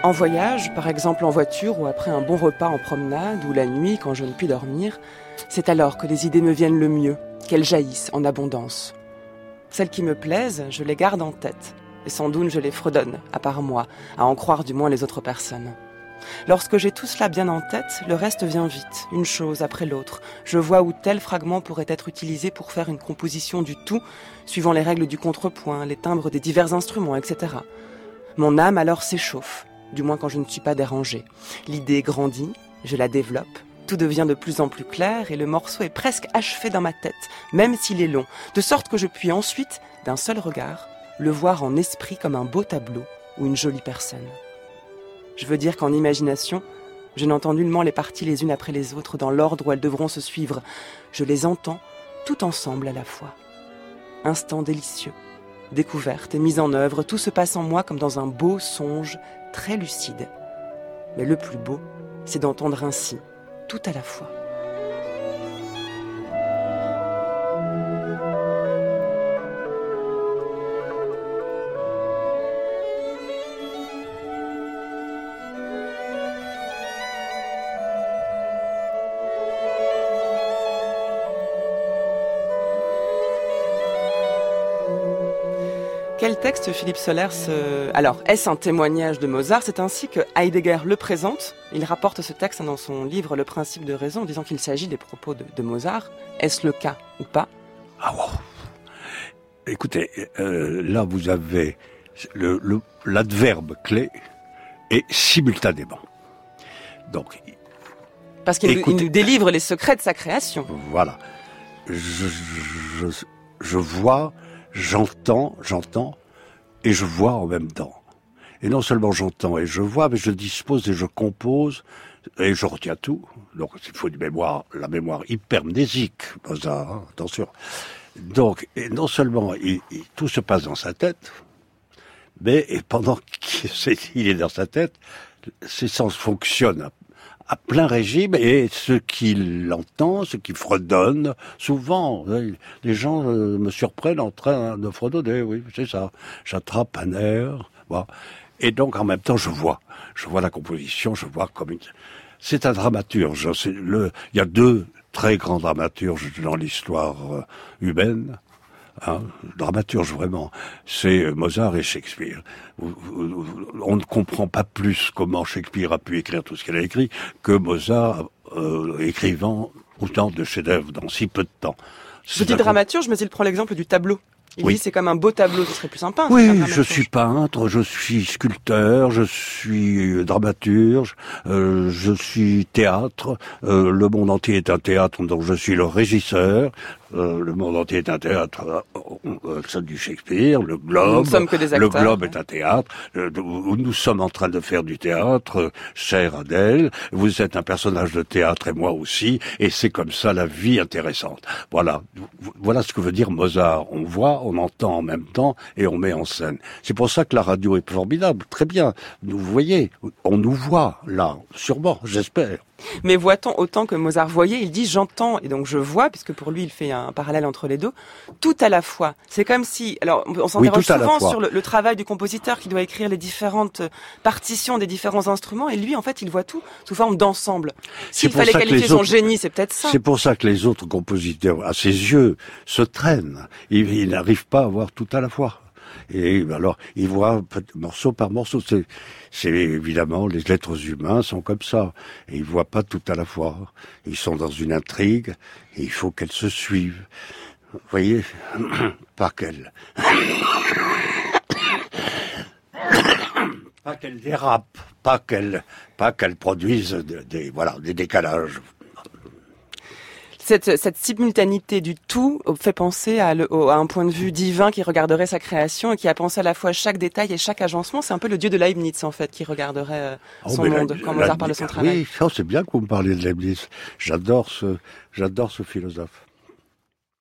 En voyage, par exemple en voiture ou après un bon repas en promenade ou la nuit quand je ne puis dormir, c'est alors que les idées me viennent le mieux, qu'elles jaillissent en abondance. Celles qui me plaisent, je les garde en tête. Et sans doute je les fredonne, à part moi, à en croire du moins les autres personnes. Lorsque j'ai tout cela bien en tête, le reste vient vite, une chose après l'autre. Je vois où tel fragment pourrait être utilisé pour faire une composition du tout, suivant les règles du contrepoint, les timbres des divers instruments, etc. Mon âme alors s'échauffe, du moins quand je ne suis pas dérangée. L'idée grandit, je la développe, tout devient de plus en plus clair et le morceau est presque achevé dans ma tête, même s'il est long, de sorte que je puis ensuite, d'un seul regard, le voir en esprit comme un beau tableau ou une jolie personne. Je veux dire qu'en imagination, je n'entends nullement les parties les unes après les autres dans l'ordre où elles devront se suivre. Je les entends tout ensemble à la fois. Instant délicieux, découverte et mise en œuvre, tout se passe en moi comme dans un beau songe très lucide. Mais le plus beau, c'est d'entendre ainsi, tout à la fois. Quel texte Philippe Sollers Alors, est-ce un témoignage de Mozart? C'est ainsi que Heidegger le présente. Il rapporte ce texte dans son livre Le principe de raison, en disant qu'il s'agit des propos de Mozart. Est-ce le cas ou pas? Ah wow. Écoutez, là vous avez l'adverbe clé et simultanément. Donc, parce qu'il nous délivre les secrets de sa création. Voilà. Je vois, j'entends et je vois en même temps. Et non seulement j'entends et je vois, mais je dispose et je compose et je retiens tout. Donc il faut la mémoire hypermnésique, Mozart, hein, attention. Donc, et non seulement tout se passe dans sa tête, mais et pendant qu'il est dans sa tête, ses sens fonctionnent à plein régime, et ce qu'il entend, ce qu'il fredonne, souvent, les gens me surprennent en train de fredonner, oui, c'est ça. J'attrape un air, voilà. Et donc, en même temps, je vois la composition, je vois comme c'est un dramaturge. Il y a deux très grands dramaturges dans l'histoire humaine. Dramaturge vraiment, c'est Mozart et Shakespeare. On ne comprend pas plus comment Shakespeare a pu écrire tout ce qu'il a écrit que Mozart écrivant autant de chefs-d'œuvre dans si peu de temps. Je dis dramaturge, mais il prend l'exemple du tableau. Il dit c'est comme un beau tableau, ce serait plus sympa. Oui, je suis peintre, je suis sculpteur, je suis dramaturge, je suis théâtre, le monde entier est un théâtre dont je suis le régisseur, le monde entier est un théâtre, ça du Shakespeare, le Globe. Nous ne sommes que des acteurs. Le Globe est un théâtre, où nous sommes en train de faire du théâtre, chère Adèle, vous êtes un personnage de théâtre et moi aussi, et c'est comme ça la vie intéressante. Voilà ce que veut dire Mozart. On voit, on entend en même temps et on met en scène. C'est pour ça que la radio est formidable, très bien. Vous voyez, on nous voit là, sûrement, j'espère. Mais voit-on autant que Mozart voyait? Il dit j'entends et donc je vois, puisque pour lui il fait un parallèle entre les deux, tout à la fois. C'est comme si, alors on s'interroge souvent sur le travail du compositeur qui doit écrire les différentes partitions des différents instruments, et lui en fait il voit tout sous forme d'ensemble. S'il fallait qualifier son génie, c'est peut-être ça. C'est pour ça que les autres compositeurs, à ses yeux, se traînent. Ils n'arrivent pas à voir tout à la fois. Et alors, ils voient morceau par morceau. C'est évidemment, les êtres humains sont comme ça. Et ils voient pas tout à la fois. Ils sont dans une intrigue, et il faut qu'elle se suive. Vous voyez? Pas qu'elle dérape, pas qu'elle produise des décalages. Cette simultanéité du tout fait penser à un point de vue divin qui regarderait sa création et qui a pensé à la fois chaque détail et chaque agencement. C'est un peu le dieu de Leibniz, en fait, qui regarderait son monde quand Mozart parle de son travail. Oui, c'est bien que vous me parliez de Leibniz. J'adore ce philosophe.